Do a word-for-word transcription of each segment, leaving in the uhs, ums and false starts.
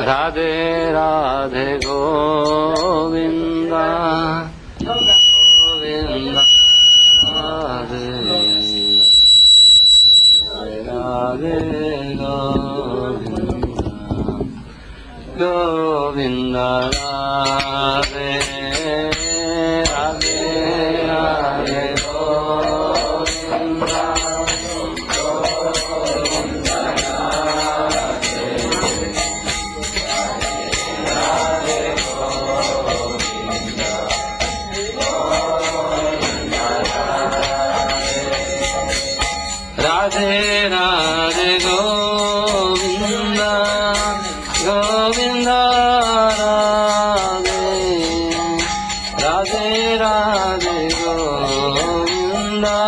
Radhe Radhe Govinda Govinda Radhe Radhe Govinda Govinda Radhe Radhe Radhe Govinda Radhe Radhe Govinda Govinda Radhe Radhe Radhe Govinda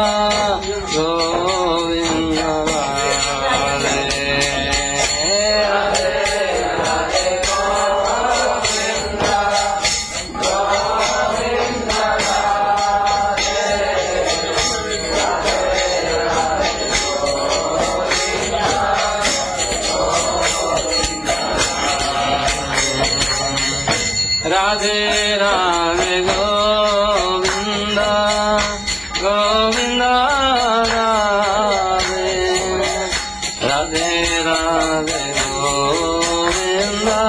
Govinda Radhe Radhe Radhe Govinda Govinda Radhe Radhe Govinda Govinda Radhe Radhe Radhe Govinda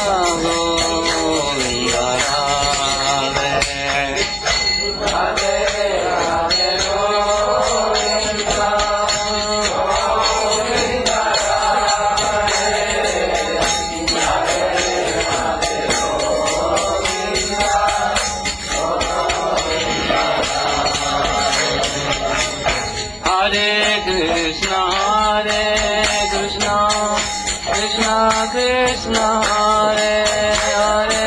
Govinda Radhe Radhe Radhe Govinda Govinda Hare Krishna, Hare Krishna, Krishna Krishna, Hare Hare,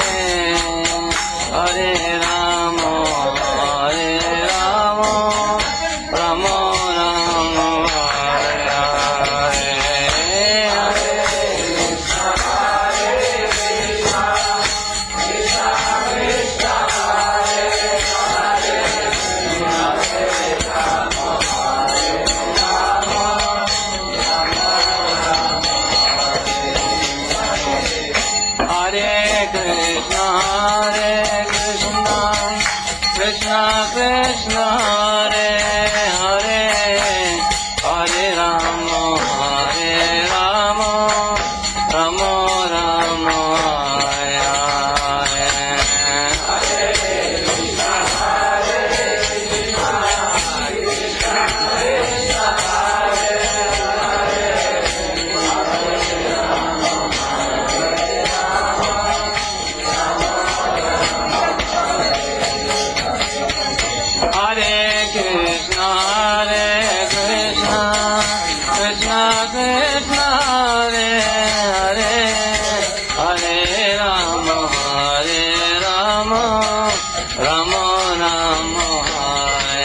Hare Rama, Hare Rama, Rama Rama, Hare Hare, Hare Krishna, Hare Krishna, Krishna Krishna, Hare Hare, Hare Krishna, Hare Krishna, Krishna Krishna, Hare Hare, Hare Rama, Hare Rama, Rama Rama, Hare Hare, Hare Krishna, Hare Krishna, Krishna Krishna, Hare Hare, Hare Krishna, Hare Krishna, Krishna Krishna, Hare Hare, Hare Rama, Hare Rama, Rama Rama, Hare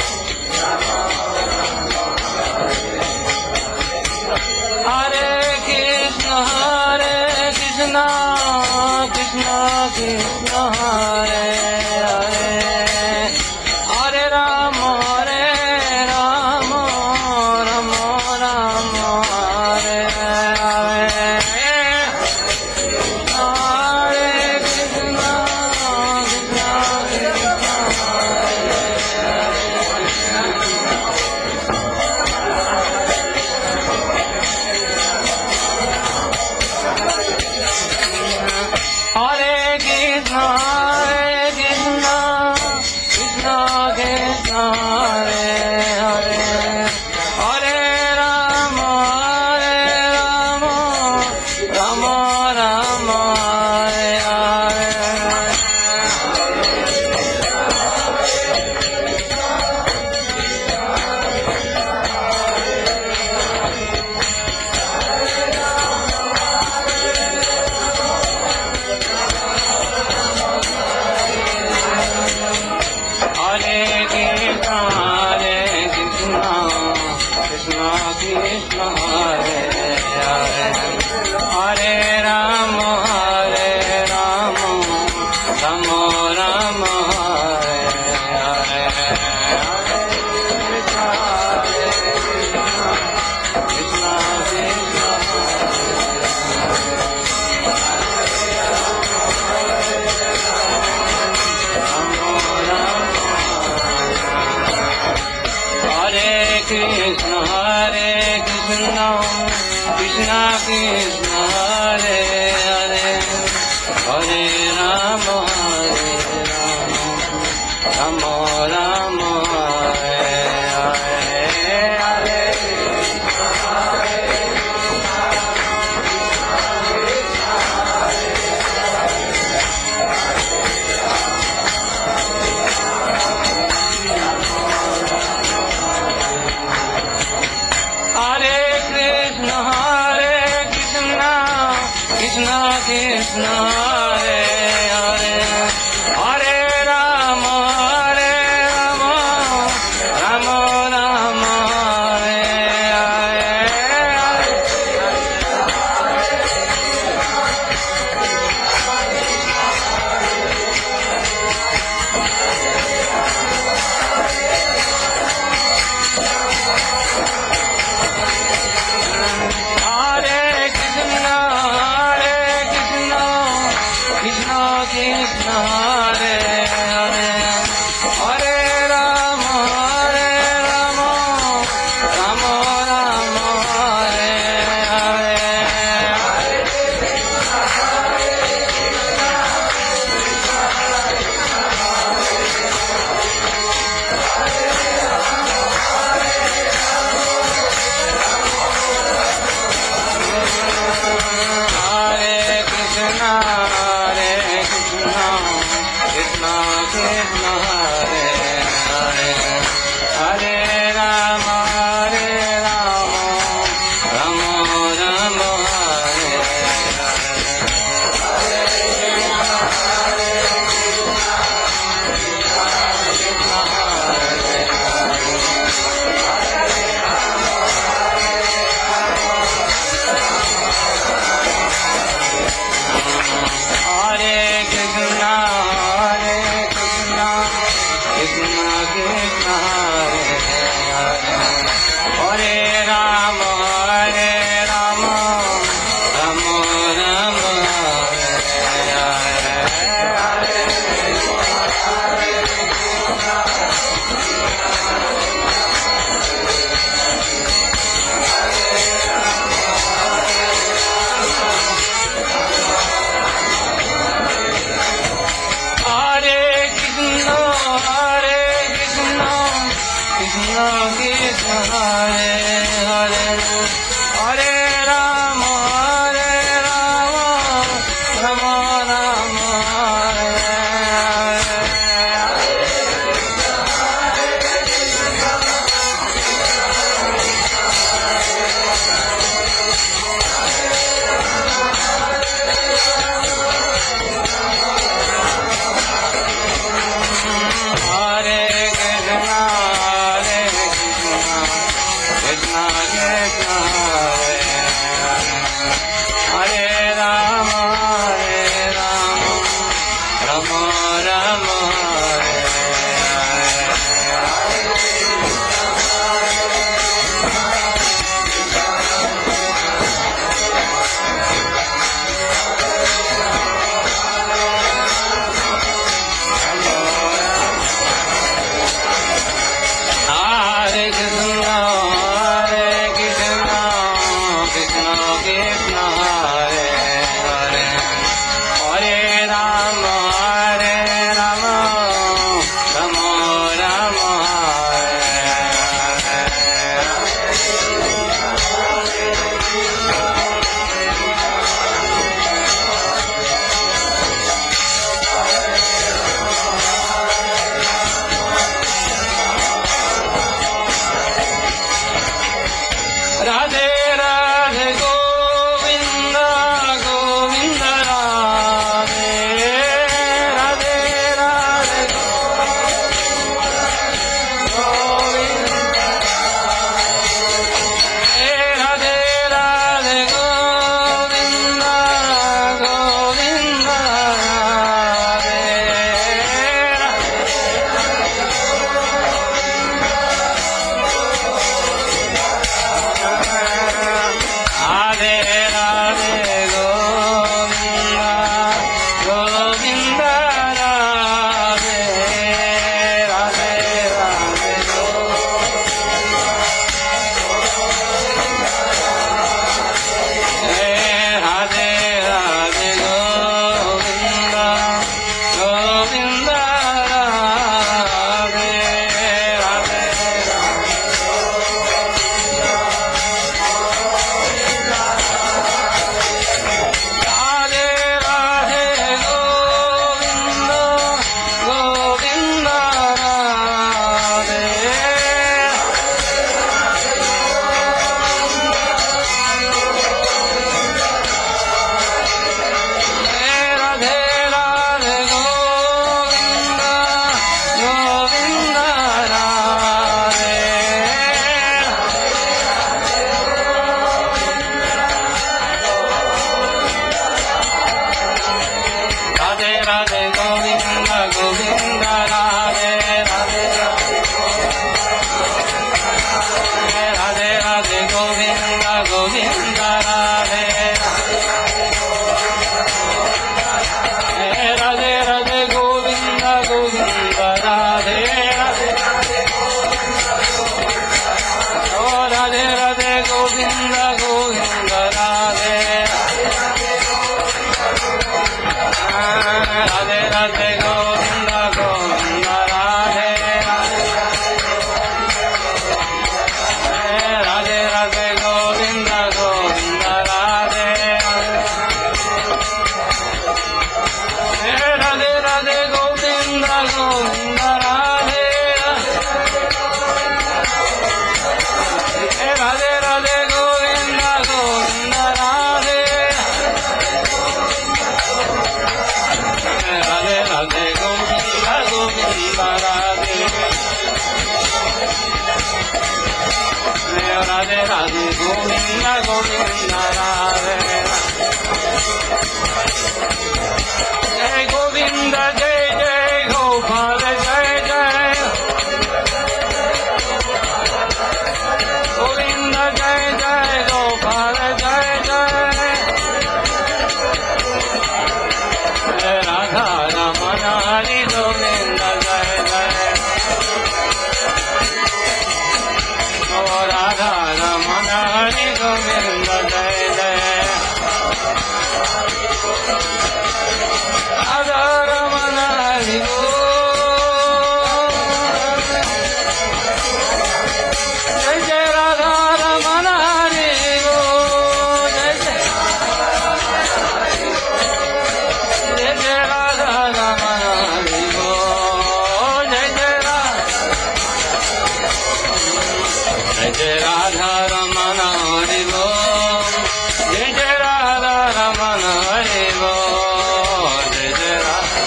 Hare Krishna Krishna Hare Hare Hare Rama Hare Rama Rama Rama Hare Hare Krishna Krishna Hare Hare Hare Rama Hare Rama Rama Rama Hare Hare Hare Krishna Krishna Hare Hare Hare Rama Hare Rama Rama Rama Hare Hare Hare Krishna Hare Krishna Krishna Krishna Hare Hare Hare Rama Hare Rama Rama Rama Hare Hare Krishna Hare Krishna Krishna Krishna Hare Hare Hare Rama Hare Rama Rama Rama Hare Hare Krishna Hare Krishna Krishna Krishna Hare Hare Hare Rama Hare Rama Rama Rama Hare Hare Krishna Hare Krishna Krishna Krishna Hare Hare Hare Rama Hare Rama Rama Rama Hare Hare Krishna Hare Krishna Krishna Krishna Hare Hare Hare Rama Hare Rama Rama Rama Hare Radhe Radhe Govinda Govinda Radhe Jai Govinda Jai Jai Gopal Jai Jai Govinda Jai Jai Gopal Jai Jai Radha Ramana Hari Govinda Jai Jai Oh Radha Ramana Hari Govinda Jai Jai Radha Ramana Hari Jai Jai Radha Ramana Hari Jai Jai Jai Jai Radha Ramana Hari Jai Jai Radha Jai Jai Radha Ramana Hari Jai Jai Radha Ramana Hari Jai Jai Radha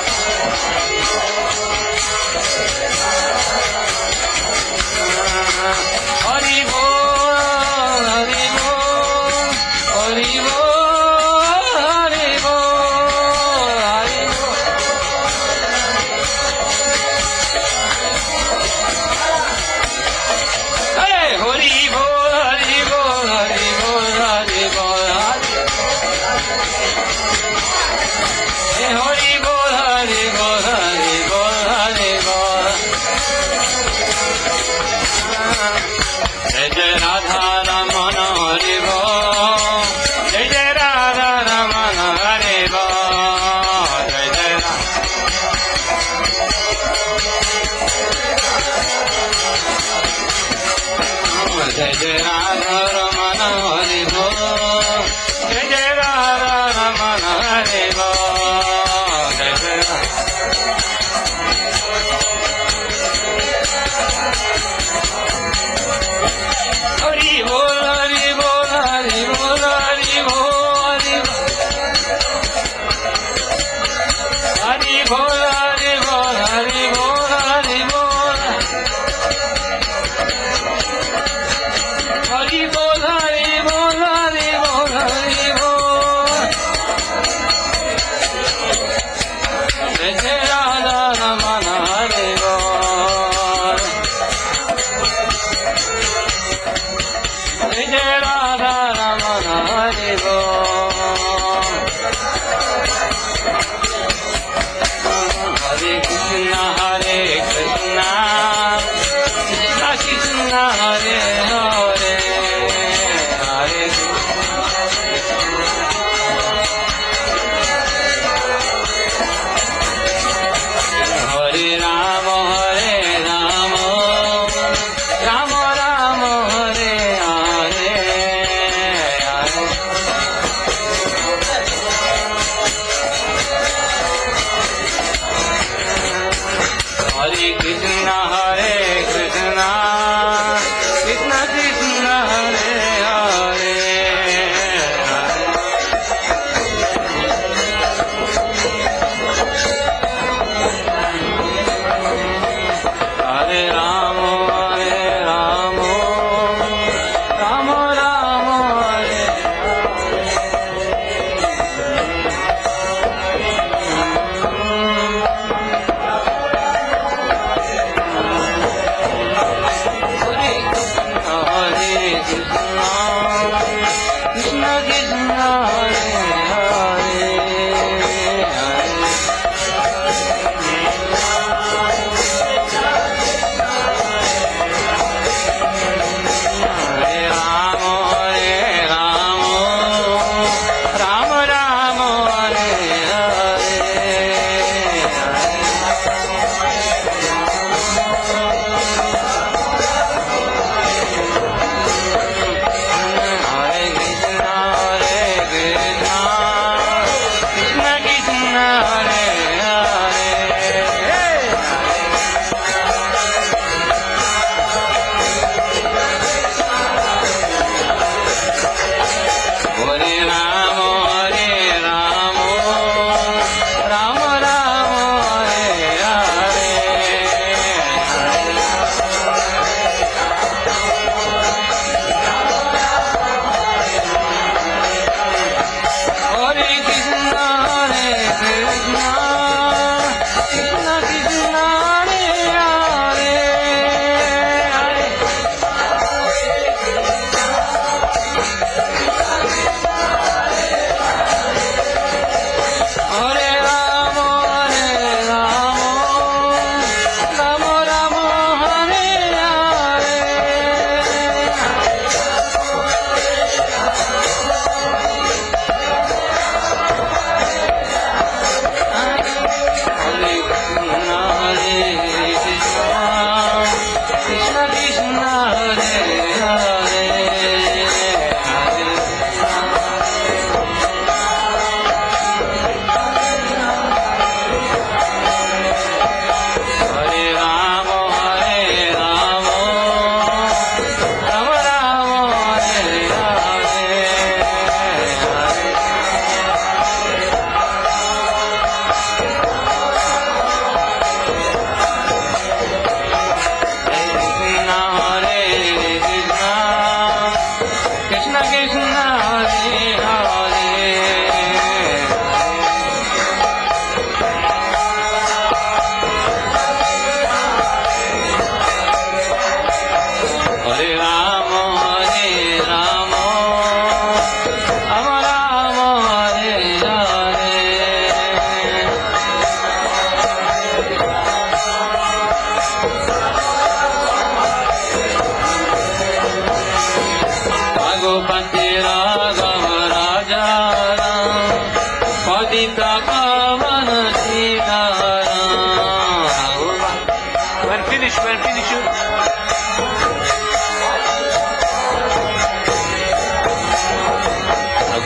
Hari Bol Hari Bol Hari Bol Hari Bol Hari Bol Hey Hari Bol Hari Bol Hari Bol Hari Bol Hey Hari Bol Hari Bol Hari Bol Hari Bol Jai Jai Radha Ramana Hari Bol Jai Jai Radha Ramana Hari Bol Jai Jai Radha Jai Jai Radha Ramana Hari Bol Jai Jai Radha Ramana Hari Bol Jai Jai Radha Hari Bol Hari Bol Hari Bol Hari Bol Hari Bol Hari Bol Hari Bol Hari Bol Hari Bol Hari Bol Hari Bol Hari Bol Jai Jai Radha Ramana Hari Bol Jai Jai Radha Ramana Hari Bol Hare Krishna Hare Krishna Krishna Krishna Hare Hare Hare Hare Rama Hare Rama Rama Rama Hare Hare Hare Hare Krishna Hare Krishna Krishna Krishna Hare Hare Hare Rama Hare Rama Rama Rama Hare Hare Krishna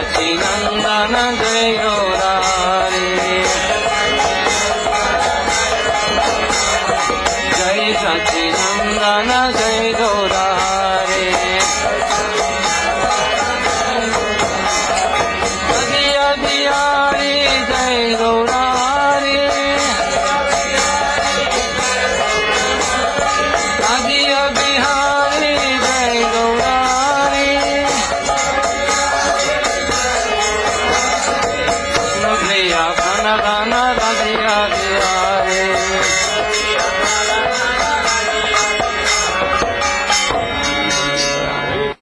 सच्चिनंदन Jai Murari